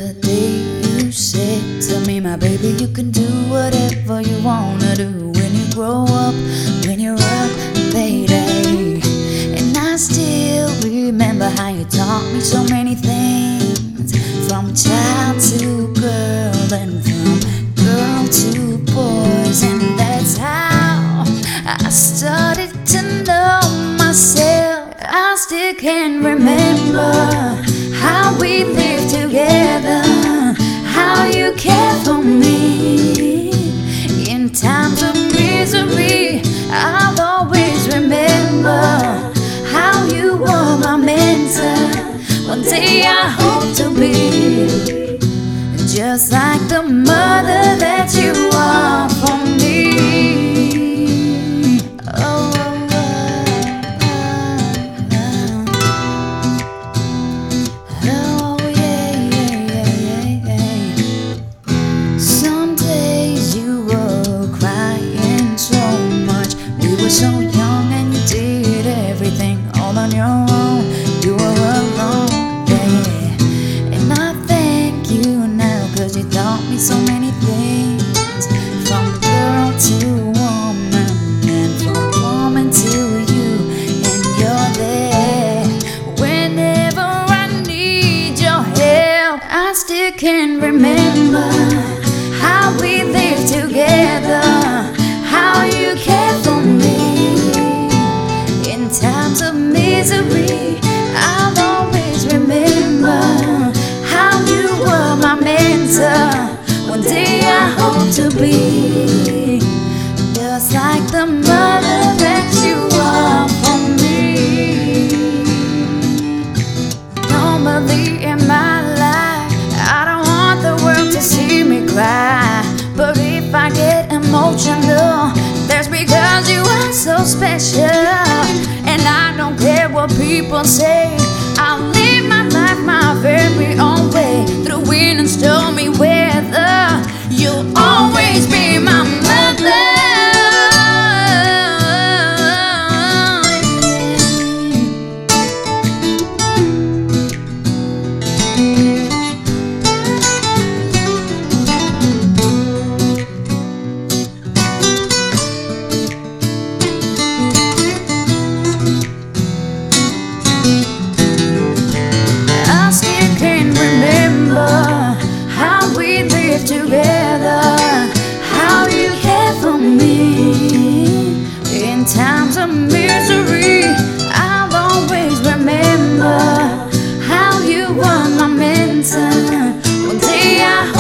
the day you said to me, my baby, you can do whatever you wanna do when you grow up, when you're up, baby. And I still remember how you taught me so many things, from child to girl and from girl to boys. And that's how I started to know myself. I still can remember how we lived together, how you cared for me in times of misery. I'll always remember how you were my mentor. One day I hope to be just like the mother that you are for me. So young and you did everything all on your own. You were alone, yeah. And I thank you now, 'cause you taught me so many things, from girl to woman and from woman to you. And you're there whenever I need your help. I still can remember how we lived together, how you cared for me in times of misery. I'll always remember how you were my mentor. One day I hope to be just like the mother that you are for me. Normally in my life, I don't want the world to see me cry, but if I get emotional, that's because you are so special. And I don't care what people say, I'll live my life my very own way, through wind and stormy weather. You'll always be my mother. Together, how you cared for me in times of misery. I'll always remember how you were my mentor. One day I